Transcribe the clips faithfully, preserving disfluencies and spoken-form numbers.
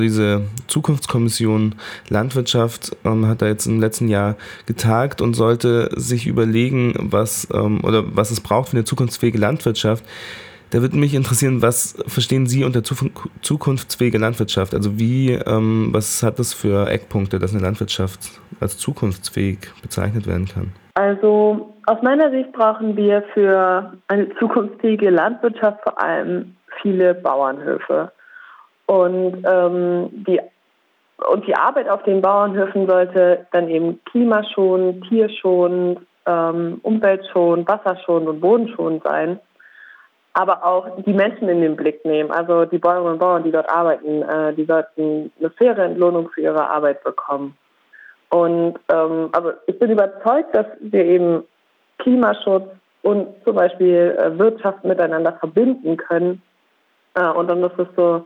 Diese Zukunftskommission Landwirtschaft ähm, hat da jetzt im letzten Jahr getagt und sollte sich überlegen, was ähm, oder was es braucht für eine zukunftsfähige Landwirtschaft. Da würde mich interessieren, was verstehen Sie unter zukunftsfähige Landwirtschaft? Also wie, ähm, was hat das für Eckpunkte, dass eine Landwirtschaft als zukunftsfähig bezeichnet werden kann? Also aus meiner Sicht brauchen wir für eine zukunftsfähige Landwirtschaft vor allem viele Bauernhöfe. Und, ähm, die, und die Arbeit auf den Bauernhöfen sollte dann eben klimaschonend, tierschonend, ähm, umweltschonend, wasserschonend und bodenschonend sein. Aber auch die Menschen in den Blick nehmen. Also die Bäuerinnen und Bauern, die dort arbeiten, äh, die sollten eine faire Entlohnung für ihre Arbeit bekommen. Und ähm, also ich bin überzeugt, dass wir eben Klimaschutz und zum Beispiel äh, Wirtschaft miteinander verbinden können. Äh, und dann ist es so,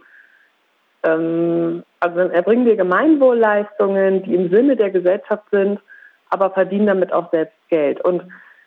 ähm, also dann erbringen wir Gemeinwohlleistungen, die im Sinne der Gesellschaft sind, aber verdienen damit auch selbst Geld. Und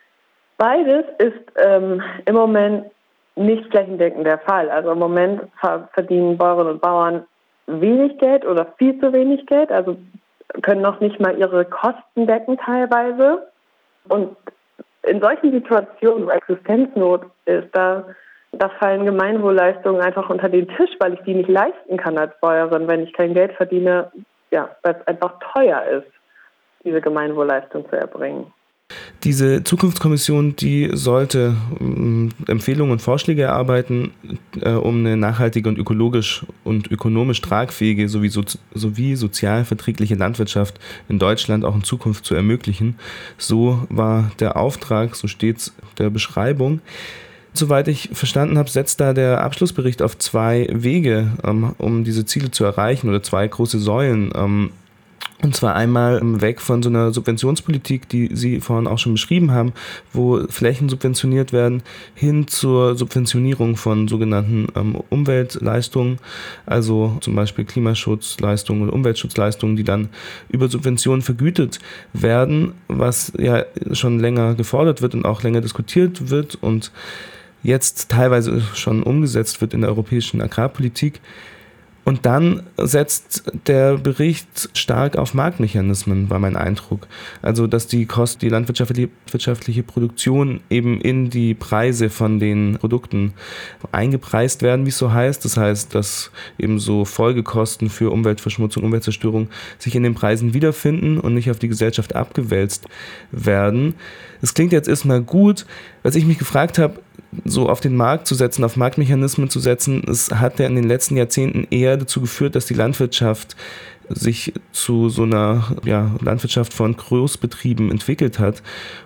beides ist ähm, im Moment nicht flächendeckend der Fall. Also im Moment verdienen Bäuerinnen und Bauern wenig Geld oder viel zu wenig Geld, also können noch nicht mal ihre Kosten decken teilweise. Und in solchen Situationen, wo Existenznot ist, da, da fallen Gemeinwohlleistungen einfach unter den Tisch, weil ich die nicht leisten kann als Bäuerin, wenn ich kein Geld verdiene, ja, weil es einfach teuer ist, diese Gemeinwohlleistung zu erbringen. Diese Zukunftskommission, die sollte ähm, Empfehlungen und Vorschläge erarbeiten, äh, um eine nachhaltige und ökologisch und ökonomisch tragfähige sowie, so, sowie sozial verträgliche Landwirtschaft in Deutschland auch in Zukunft zu ermöglichen. So war der Auftrag, so steht es der Beschreibung. Soweit ich verstanden habe, setzt da der Abschlussbericht auf zwei Wege, ähm, um diese Ziele zu erreichen, oder zwei große Säulen. Ähm, Und zwar einmal weg von so einer Subventionspolitik, die Sie vorhin auch schon beschrieben haben, wo Flächen subventioniert werden, hin zur Subventionierung von sogenannten ähm, Umweltleistungen, also zum Beispiel Klimaschutzleistungen und Umweltschutzleistungen, die dann über Subventionen vergütet werden, was ja schon länger gefordert wird und auch länger diskutiert wird und jetzt teilweise schon umgesetzt wird in der europäischen Agrarpolitik. Und dann setzt der Bericht stark auf Marktmechanismen, war mein Eindruck. Also, dass die Kosten, die landwirtschaftliche wirtschaftliche Produktion eben in die Preise von den Produkten eingepreist werden, wie es so heißt. Das heißt, dass eben so Folgekosten für Umweltverschmutzung, Umweltzerstörung sich in den Preisen wiederfinden und nicht auf die Gesellschaft abgewälzt werden. Es klingt jetzt erstmal gut. Was ich mich gefragt habe, so auf den Markt zu setzen, auf Marktmechanismen zu setzen, es hat ja in den letzten Jahrzehnten eher dazu geführt, dass die Landwirtschaft sich zu so einer ja, Landwirtschaft von Großbetrieben entwickelt hat.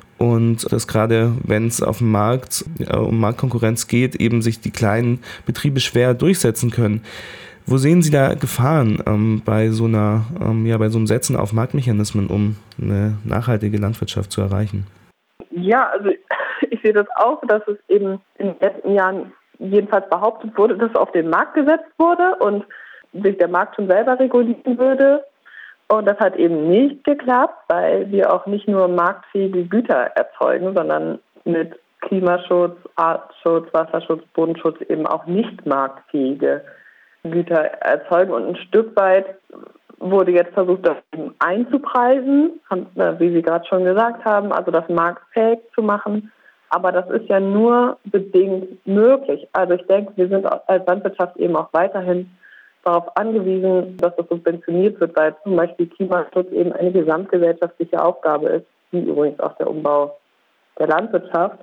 Und dass gerade, wenn es auf dem Markt ja, um Marktkonkurrenz geht, eben sich die kleinen Betriebe schwer durchsetzen können. Wo sehen Sie da Gefahren ähm, bei so einer, ähm, ja, bei so einem Setzen auf Marktmechanismen, um eine nachhaltige Landwirtschaft zu erreichen? Ja, also ich sehe das auch, dass es eben in den letzten Jahren jedenfalls behauptet wurde, dass auf den Markt gesetzt wurde und sich der Markt schon selber regulieren würde. Und das hat eben nicht geklappt, weil wir auch nicht nur marktfähige Güter erzeugen, sondern mit Klimaschutz, Artenschutz, Wasserschutz, Bodenschutz eben auch nicht marktfähige Güter erzeugen. Und ein Stück weit wurde jetzt versucht, das einzupreisen, wie Sie gerade schon gesagt haben, also das marktfähig zu machen. Aber das ist ja nur bedingt möglich. Also ich denke, wir sind als Landwirtschaft eben auch weiterhin darauf angewiesen, dass das subventioniert wird, weil zum Beispiel Klimaschutz eben eine gesamtgesellschaftliche Aufgabe ist, wie übrigens auch der Umbau der Landwirtschaft.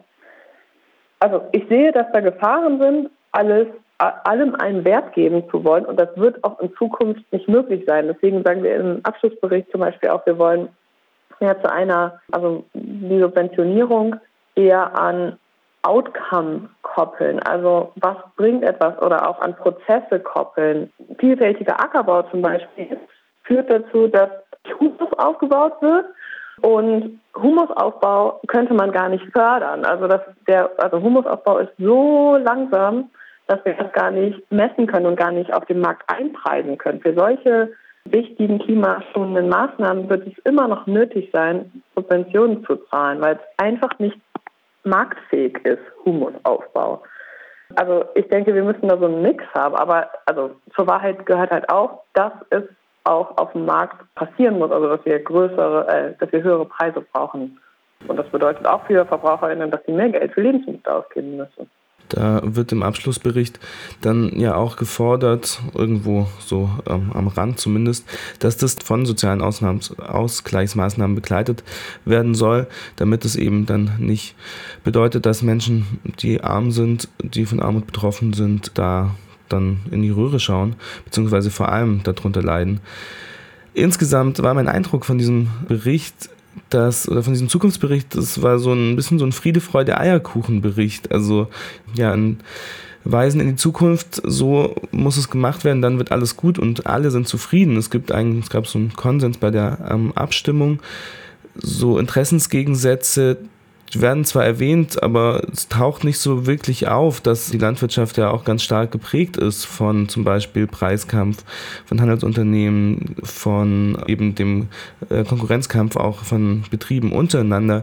Also ich sehe, dass da Gefahren sind, alles allem einen Wert geben zu wollen, und das wird auch in Zukunft nicht möglich sein. Deswegen sagen wir im Abschlussbericht zum Beispiel auch, wir wollen ja zu einer, also die Subventionierung eher an Outcome koppeln, also was bringt etwas, oder auch an Prozesse koppeln. Vielfältiger Ackerbau zum Beispiel führt dazu, dass Humus aufgebaut wird, und Humusaufbau könnte man gar nicht fördern. Also, dass der, also Humusaufbau ist so langsam, dass wir das gar nicht messen können und gar nicht auf dem Markt einpreisen können. Für solche wichtigen klimaschonenden Maßnahmen wird es immer noch nötig sein, Subventionen zu zahlen, weil es einfach nicht marktfähig ist, Humusaufbau. Also ich denke, wir müssen da so einen Mix haben, aber also zur Wahrheit gehört halt auch, dass es auch auf dem Markt passieren muss, also dass wir größere, äh, dass wir höhere Preise brauchen. Und das bedeutet auch für VerbraucherInnen, dass sie mehr Geld für Lebensmittel ausgeben müssen. Da wird im Abschlussbericht dann ja auch gefordert, irgendwo so ähm, am Rand zumindest, dass das von sozialen Ausnahms- Ausgleichsmaßnahmen begleitet werden soll, damit es eben dann nicht bedeutet, dass Menschen, die arm sind, die von Armut betroffen sind, da dann in die Röhre schauen, beziehungsweise vor allem darunter leiden. Insgesamt war mein Eindruck von diesem Bericht, das, oder von diesem Zukunftsbericht, das war so ein bisschen so ein Friede, Freude, Eierkuchen-Bericht. Also ja, ein Weisen in die Zukunft, so muss es gemacht werden, dann wird alles gut und alle sind zufrieden. Es gibt eigentlich, es gab so einen Konsens bei der ähm, Abstimmung, so Interessensgegensätze werden zwar erwähnt, aber es taucht nicht so wirklich auf, dass die Landwirtschaft ja auch ganz stark geprägt ist von zum Beispiel Preiskampf, von Handelsunternehmen, von eben dem Konkurrenzkampf auch von Betrieben untereinander.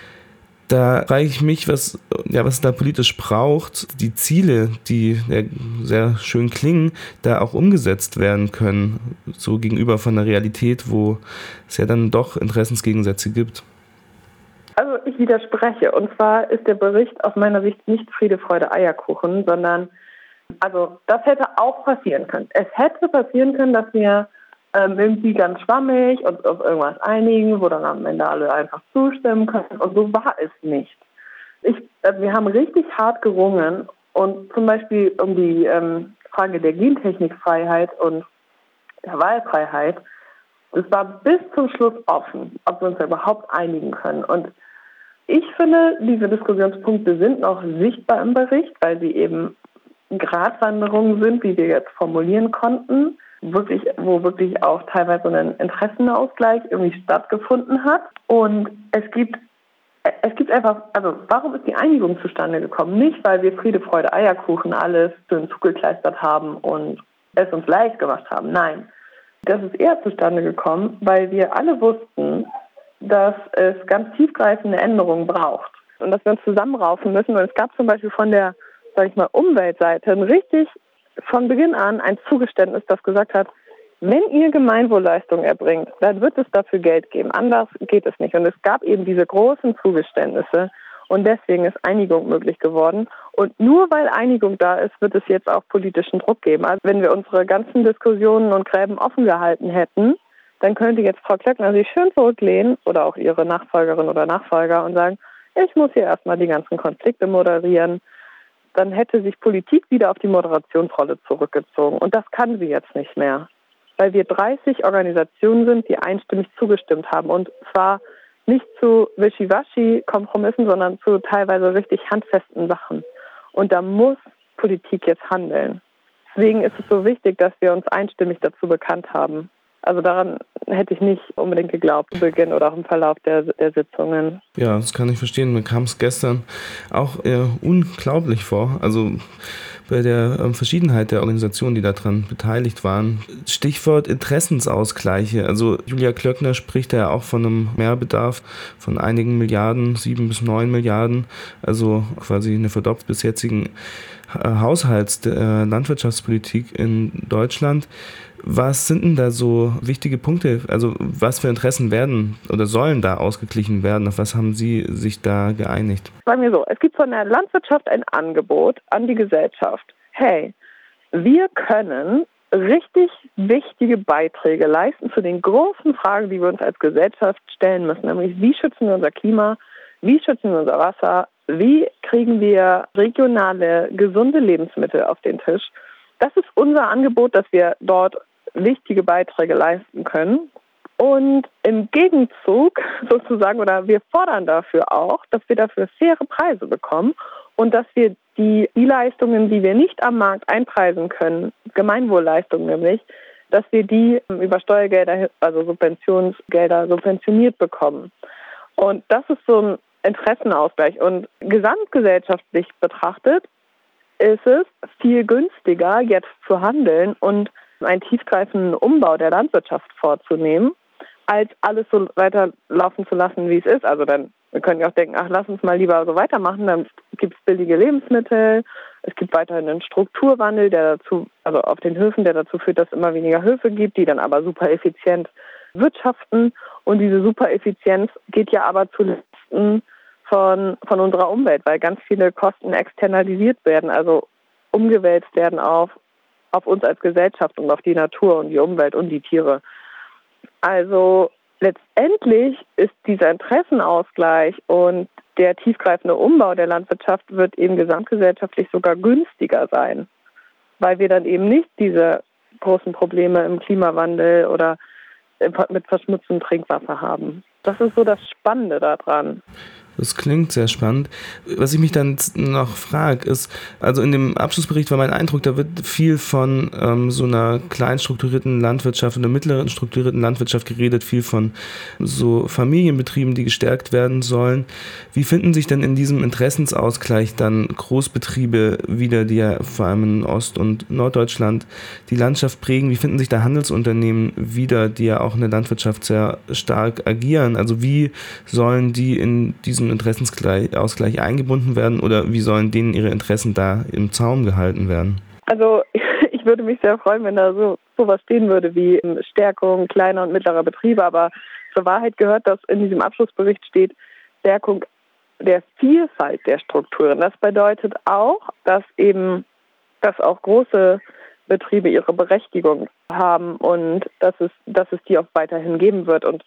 Da frage ich mich, was, ja, was es da politisch braucht, die Ziele, die ja sehr schön klingen, da auch umgesetzt werden können, so gegenüber von der Realität, wo es ja dann doch Interessensgegensätze gibt. Also ich widerspreche. Und zwar ist der Bericht aus meiner Sicht nicht Friede, Freude, Eierkuchen, sondern also das hätte auch passieren können. Es hätte passieren können, dass wir ähm, irgendwie ganz schwammig uns auf irgendwas einigen, wo dann am Ende alle einfach zustimmen können. Und so war es nicht. Ich, also wir haben richtig hart gerungen und zum Beispiel um die ähm, Frage der Gentechnikfreiheit und der Wahlfreiheit, das war bis zum Schluss offen, ob wir uns da überhaupt einigen können. Und ich finde, diese Diskussionspunkte sind noch sichtbar im Bericht, weil sie eben Gratwanderungen sind, wie wir jetzt formulieren konnten, wirklich, wo wirklich auch teilweise ein Interessenausgleich irgendwie stattgefunden hat. Und es gibt, es gibt einfach, also warum ist die Einigung zustande gekommen? Nicht, weil wir Friede, Freude, Eierkuchen alles schön zugekleistert haben und es uns leicht gemacht haben. Nein, das ist eher zustande gekommen, weil wir alle wussten, dass es ganz tiefgreifende Änderungen braucht und dass wir uns zusammenraufen müssen. Und es gab zum Beispiel von der, sag ich mal, Umweltseite ein richtig von Beginn an ein Zugeständnis, das gesagt hat, wenn ihr Gemeinwohlleistungen erbringt, dann wird es dafür Geld geben. Anders geht es nicht. Und es gab eben diese großen Zugeständnisse und deswegen ist Einigung möglich geworden. Und nur weil Einigung da ist, wird es jetzt auch politischen Druck geben. Also wenn wir unsere ganzen Diskussionen und Gräben offen gehalten hätten, dann könnte jetzt Frau Klöckner sich schön zurücklehnen oder auch ihre Nachfolgerin oder Nachfolger und sagen, ich muss hier erstmal die ganzen Konflikte moderieren. Dann hätte sich Politik wieder auf die Moderationsrolle zurückgezogen. Und das kann sie jetzt nicht mehr, weil wir dreißig Organisationen sind, die einstimmig zugestimmt haben. Und zwar nicht zu Wischiwaschi-Kompromissen, sondern zu teilweise richtig handfesten Sachen. Und da muss Politik jetzt handeln. Deswegen ist es so wichtig, dass wir uns einstimmig dazu bekannt haben. Also daran hätte ich nicht unbedingt geglaubt, zu Beginn oder auch im Verlauf der, der Sitzungen. Ja, das kann ich verstehen. Mir kam es gestern auch eher unglaublich vor. Also bei der ähm, Verschiedenheit der Organisationen, die daran beteiligt waren. Stichwort Interessensausgleiche. Also Julia Klöckner spricht ja auch von einem Mehrbedarf von einigen Milliarden, sieben bis neun Milliarden. Also quasi eine Verdopplung bis jetzigen äh, Haushalts der äh, Landwirtschaftspolitik in Deutschland. Was sind denn da so wichtige Punkte? Also was für Interessen werden oder sollen da ausgeglichen werden? Auf was haben Sie sich da geeinigt? Sagen wir so, es gibt von der Landwirtschaft ein Angebot an die Gesellschaft. Hey, wir können richtig wichtige Beiträge leisten zu den großen Fragen, die wir uns als Gesellschaft stellen müssen. Nämlich, wie schützen wir unser Klima? Wie schützen wir unser Wasser? Wie kriegen wir regionale, gesunde Lebensmittel auf den Tisch? Das ist unser Angebot, dass wir dort wichtige Beiträge leisten können. Und im Gegenzug sozusagen, oder wir fordern dafür auch, dass wir dafür faire Preise bekommen und dass wir die, die Leistungen, die wir nicht am Markt einpreisen können, Gemeinwohlleistungen nämlich, dass wir die über Steuergelder, also Subventionsgelder, subventioniert bekommen. Und das ist so ein Interessenausgleich. Und gesamtgesellschaftlich betrachtet ist es viel günstiger, jetzt zu handeln und einen tiefgreifenden Umbau der Landwirtschaft vorzunehmen, als alles so weiterlaufen zu lassen, wie es ist. Also dann, wir können ja auch denken, ach, lass uns mal lieber so weitermachen, dann gibt es billige Lebensmittel, Es gibt weiterhin einen Strukturwandel, der dazu, also auf den Höfen, der dazu führt, dass es immer weniger Höfe gibt, die dann aber super effizient wirtschaften. Und diese Supereffizienz geht ja aber zu Lasten von, von unserer Umwelt, weil ganz viele Kosten externalisiert werden, also umgewälzt werden auf, auf uns als Gesellschaft und auf die Natur und die Umwelt und die Tiere. Also letztendlich ist dieser Interessenausgleich und der tiefgreifende Umbau der Landwirtschaft wird eben gesamtgesellschaftlich sogar günstiger sein, weil wir dann eben nicht diese großen Probleme im Klimawandel oder mit verschmutztem Trinkwasser haben. Das ist so das Spannende daran. Das klingt sehr spannend. Was ich mich dann noch frage, ist, also in dem Abschlussbericht war mein Eindruck, da wird viel von ähm, so einer klein strukturierten Landwirtschaft, einer mittleren strukturierten Landwirtschaft geredet, viel von so Familienbetrieben, die gestärkt werden sollen. Wie finden sich denn in diesem Interessensausgleich dann Großbetriebe wieder, die ja vor allem in Ost- und Norddeutschland die Landschaft prägen? Wie finden sich da Handelsunternehmen wieder, die ja auch in der Landwirtschaft sehr stark agieren? Also wie sollen die in diesem Interessensausgleich eingebunden werden oder wie sollen denen ihre Interessen da im Zaum gehalten werden? Also ich würde mich sehr freuen, wenn da so sowas stehen würde wie Stärkung kleiner und mittlerer Betriebe, aber zur Wahrheit gehört, dass in diesem Abschlussbericht steht Stärkung der Vielfalt der Strukturen. Das bedeutet auch, dass eben, dass auch große Betriebe ihre Berechtigung haben und dass es, dass es die auch weiterhin geben wird. Und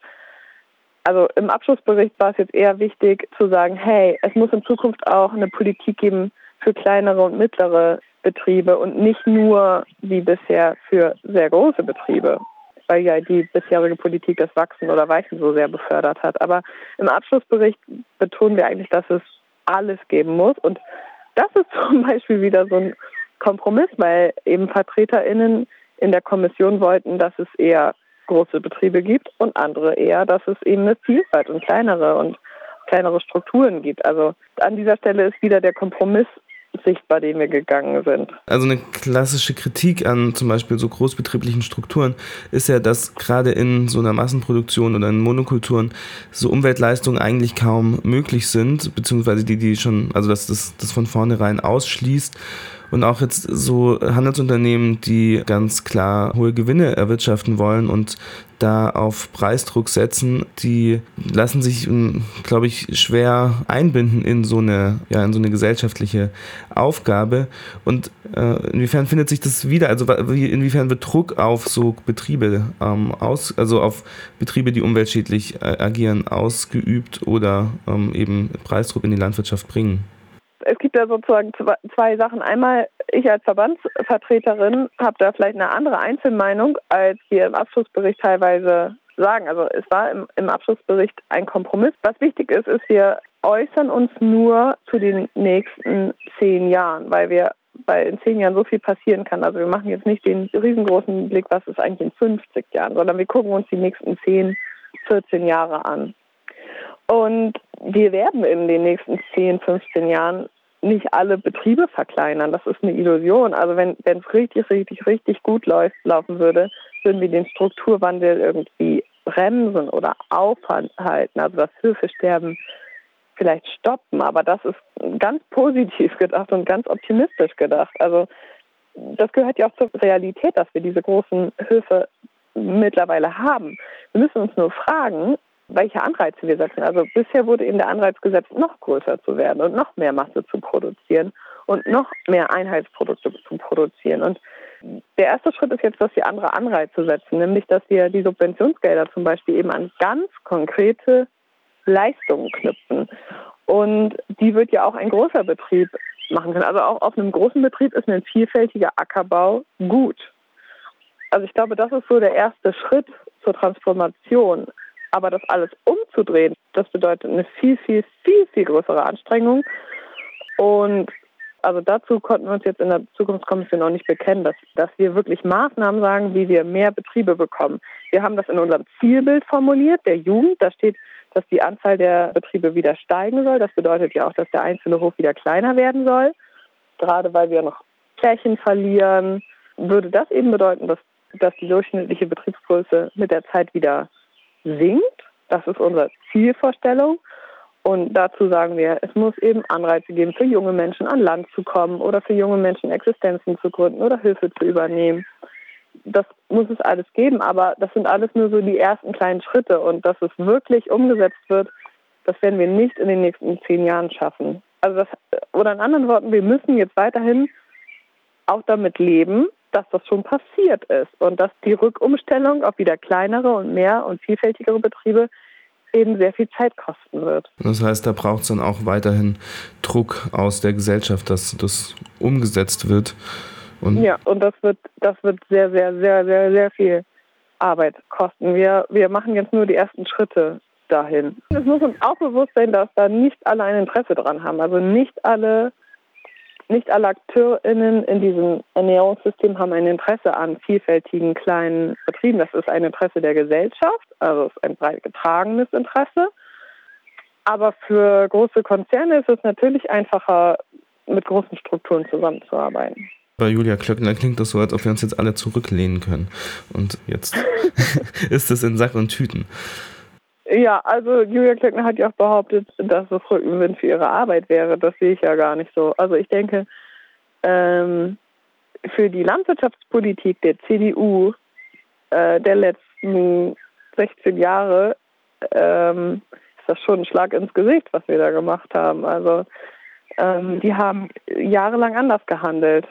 also im Abschlussbericht war es jetzt eher wichtig zu sagen, hey, es muss in Zukunft auch eine Politik geben für kleinere und mittlere Betriebe und nicht nur wie bisher für sehr große Betriebe, weil ja die bisherige Politik das Wachsen oder Weichen so sehr befördert hat. Aber im Abschlussbericht betonen wir eigentlich, dass es alles geben muss. Und das ist zum Beispiel wieder so ein Kompromiss, weil eben VertreterInnen in der Kommission wollten, dass es eher große Betriebe gibt und andere eher, dass es eben eine Vielfalt und kleinere und kleinere Strukturen gibt. Also an dieser Stelle ist wieder der Kompromiss sichtbar, den wir gegangen sind. Also eine klassische Kritik an zum Beispiel so großbetrieblichen Strukturen ist ja, dass gerade in so einer Massenproduktion oder in Monokulturen so Umweltleistungen eigentlich kaum möglich sind, beziehungsweise die, die schon, also dass das, das von vornherein ausschließt. Und auch jetzt so Handelsunternehmen, die ganz klar hohe Gewinne erwirtschaften wollen und da auf Preisdruck setzen, die lassen sich, glaube ich, schwer einbinden in so eine, ja, in so eine gesellschaftliche Aufgabe. Und äh, inwiefern findet sich das wieder? Also wie, inwiefern wird Druck auf so Betriebe ähm, aus, also auf Betriebe, die umweltschädlich äh, agieren, ausgeübt oder ähm, eben Preisdruck in die Landwirtschaft bringen? Es gibt da sozusagen zwei Sachen. Einmal, ich als Verbandsvertreterin habe da vielleicht eine andere Einzelmeinung, als wir im Abschlussbericht teilweise sagen. Also es war im, im Abschlussbericht ein Kompromiss. Was wichtig ist, ist, wir äußern uns nur zu den nächsten zehn Jahren, weil wir, weil in zehn Jahren so viel passieren kann. Also wir machen jetzt nicht den riesengroßen Blick, was ist eigentlich in fünfzig Jahren, sondern wir gucken uns die nächsten zehn, vierzehn Jahre an. Und wir werden in den nächsten zehn, fünfzehn Jahren nicht alle Betriebe verkleinern. Das ist eine Illusion. Also wenn wenn es richtig, richtig, richtig gut läuft, laufen würde, würden wir den Strukturwandel irgendwie bremsen oder aufhalten. Also das Höfesterben vielleicht stoppen. Aber das ist ganz positiv gedacht und ganz optimistisch gedacht. Also das gehört ja auch zur Realität, dass wir diese großen Höfe mittlerweile haben. Wir müssen uns nur fragen, welche Anreize wir setzen. Also bisher wurde eben der Anreiz gesetzt, noch größer zu werden und noch mehr Masse zu produzieren und noch mehr Einheitsprodukte zu produzieren. Und der erste Schritt ist jetzt, dass wir andere Anreize setzen, nämlich dass wir die Subventionsgelder zum Beispiel eben an ganz konkrete Leistungen knüpfen. Und die wird ja auch ein großer Betrieb machen können. Also auch auf einem großen Betrieb ist ein vielfältiger Ackerbau gut. Also ich glaube, das ist so der erste Schritt zur Transformation. Aber das alles umzudrehen, das bedeutet eine viel, viel, viel, viel größere Anstrengung. Und also dazu konnten wir uns jetzt in der Zukunftskommission auch nicht bekennen, dass, dass wir wirklich Maßnahmen sagen, wie wir mehr Betriebe bekommen. Wir haben das in unserem Zielbild formuliert, der Jugend. Da steht, dass die Anzahl der Betriebe wieder steigen soll. Das bedeutet ja auch, dass der einzelne Hof wieder kleiner werden soll. Gerade weil wir noch Flächen verlieren, würde das eben bedeuten, dass, dass die durchschnittliche Betriebsgröße mit der Zeit wieder sinkt. Das ist unsere Zielvorstellung. Und dazu sagen wir, es muss eben Anreize geben, für junge Menschen an Land zu kommen oder für junge Menschen Existenzen zu gründen oder Hilfe zu übernehmen. Das muss es alles geben, aber das sind alles nur so die ersten kleinen Schritte. Und dass es wirklich umgesetzt wird, das werden wir nicht in den nächsten zehn Jahren schaffen. Also das, oder in anderen Worten, wir müssen jetzt weiterhin auch damit leben, dass das schon passiert ist und dass die Rückumstellung auf wieder kleinere und mehr und vielfältigere Betriebe eben sehr viel Zeit kosten wird. Das heißt, da braucht es dann auch weiterhin Druck aus der Gesellschaft, dass das umgesetzt wird. Und ja, und das wird, das wird sehr, sehr, sehr, sehr, sehr viel Arbeit kosten. Wir, wir machen jetzt nur die ersten Schritte dahin. Es muss uns auch bewusst sein, dass da nicht alle ein Interesse dran haben. Also nicht alle, nicht alle AkteurInnen in diesem Ernährungssystem haben ein Interesse an vielfältigen kleinen Betrieben. Das ist ein Interesse der Gesellschaft, also es ist ein breit getragenes Interesse. Aber für große Konzerne ist es natürlich einfacher, mit großen Strukturen zusammenzuarbeiten. Bei Julia Klöckner klingt das so, als ob wir uns jetzt alle zurücklehnen können. Und jetzt ist es in Sack und Tüten. Ja, also Julia Klöckner hat ja auch behauptet, dass es Rückenwind für ihre Arbeit wäre. Das sehe ich ja gar nicht so. Also ich denke, ähm, für die Landwirtschaftspolitik der C D U äh, der letzten sechzehn Jahre ähm, ist das schon ein Schlag ins Gesicht, was wir da gemacht haben. Also ähm, die haben jahrelang anders gehandelt.